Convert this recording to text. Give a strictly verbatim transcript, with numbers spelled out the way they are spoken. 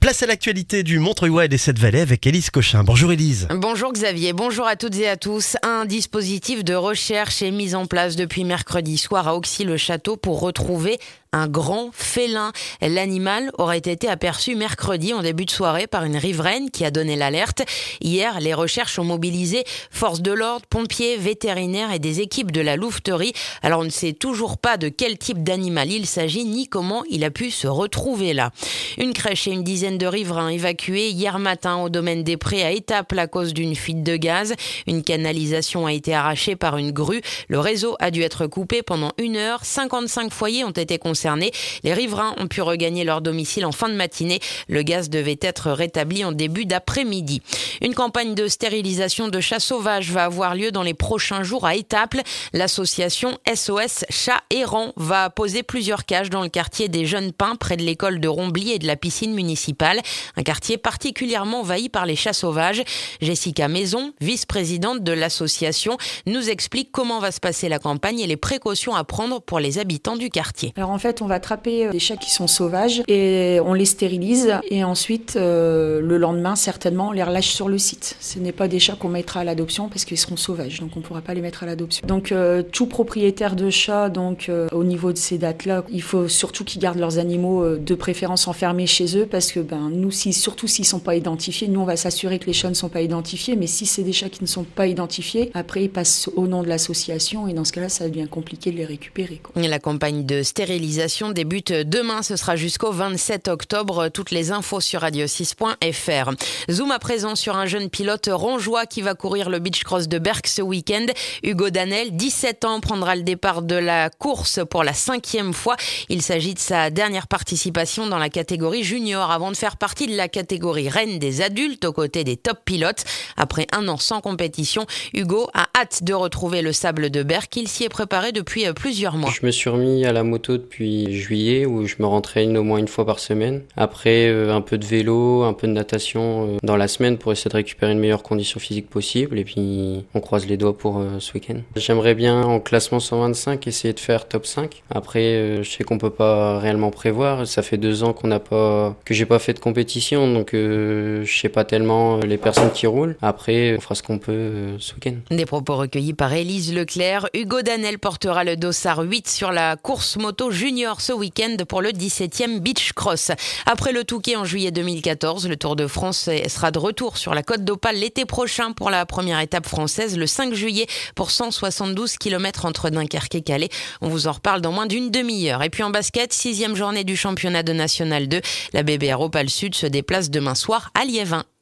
Place à l'actualité du Montreuil et des Sept-Vallées avec Élise Cochin. Bonjour Élise. Bonjour Xavier, bonjour à toutes et à tous. Un dispositif de recherche est mis en place depuis mercredi soir à Auxy-le-Château pour retrouver un grand félin. L'animal aurait été aperçu mercredi en début de soirée par une riveraine qui a donné l'alerte. Hier, les recherches ont mobilisé forces de l'ordre, pompiers, vétérinaires et des équipes de la louveterie. Alors on ne sait toujours pas de quel type d'animal il s'agit ni comment il a pu se retrouver là. Une crèche et une dizaine de riverains évacués hier matin au domaine des Prés à Étaples à cause d'une fuite de gaz. Une canalisation a été arrachée par une grue. Le réseau a dû être coupé pendant une heure. cinquante-cinq foyers ont été concernés. Les riverains ont pu regagner leur domicile en fin de matinée. Le gaz devait être rétabli en début d'après-midi. Une campagne de stérilisation de chats sauvages va avoir lieu dans les prochains jours à Étaples. L'association S O S Chats Errants va poser plusieurs cages dans le quartier des Jeunes Pins, près de l'école de Rombly et de la piscine municipale. Un quartier particulièrement envahi par les chats sauvages. Jessica Maison, vice-présidente de l'association, nous explique comment va se passer la campagne et les précautions à prendre pour les habitants du quartier. Alors en fait, on va attraper des chats qui sont sauvages et on les stérilise et ensuite, euh, le lendemain, certainement, on les relâche sur le site. Ce n'est pas des chats qu'on mettra à l'adoption parce qu'ils seront sauvages, donc on ne pourra pas les mettre à l'adoption. Donc euh, tout propriétaire de chat, donc euh, au niveau de ces dates-là, il faut surtout qu'ils gardent leurs animaux euh, de préférence enfermés chez eux parce que ben, nous, si, surtout s'ils ne sont pas identifiés, nous on va s'assurer que les chats ne sont pas identifiés, mais si c'est des chats qui ne sont pas identifiés, après ils passent au nom de l'association et dans ce cas-là, ça devient compliqué de les récupérer, quoi. La campagne de stérilisation débute demain, ce sera jusqu'au vingt-sept octobre. Toutes les infos sur radio six point f r. Zoom à présent sur un jeune pilote rongeois qui va courir le beach cross de Berck ce week-end. Hugo Danel, dix-sept ans, prendra le départ de la course pour la cinquième fois. Il s'agit de sa dernière participation dans la catégorie junior avant de faire partie de la catégorie reine des adultes aux côtés des top pilotes. Après un an sans compétition, Hugo a hâte de retrouver le sable de Berck. Il s'y est préparé depuis plusieurs mois. Je me suis remis à la moto depuis juillet où je me rentraîne au moins une fois par semaine. Après euh, un peu de vélo, un peu de natation euh, dans la semaine pour essayer de récupérer une meilleure condition physique possible et puis on croise les doigts pour euh, ce week-end. J'aimerais bien en classement cent vingt-cinq essayer de faire top cinq. Après euh, je sais qu'on peut pas réellement prévoir, ça fait deux ans qu'on n'a pas que j'ai pas fait de compétition donc euh, je sais pas tellement les personnes qui roulent. Après on fera ce qu'on peut euh, ce week-end. Des propos recueillis par Élise Leclerc. Hugo Danel portera le dossard huit sur la course moto junior ce week-end pour le dix-septième Beach Cross. Après le Touquet en juillet deux mille quatorze, le Tour de France sera de retour sur la Côte d'Opale l'été prochain pour la première étape française, le cinq juillet pour cent soixante-douze kilomètres entre Dunkerque et Calais. On vous en reparle dans moins d'une demi-heure. Et puis en basket, sixième journée du championnat de National deux, la B B R Opale Sud se déplace demain soir à Liévin.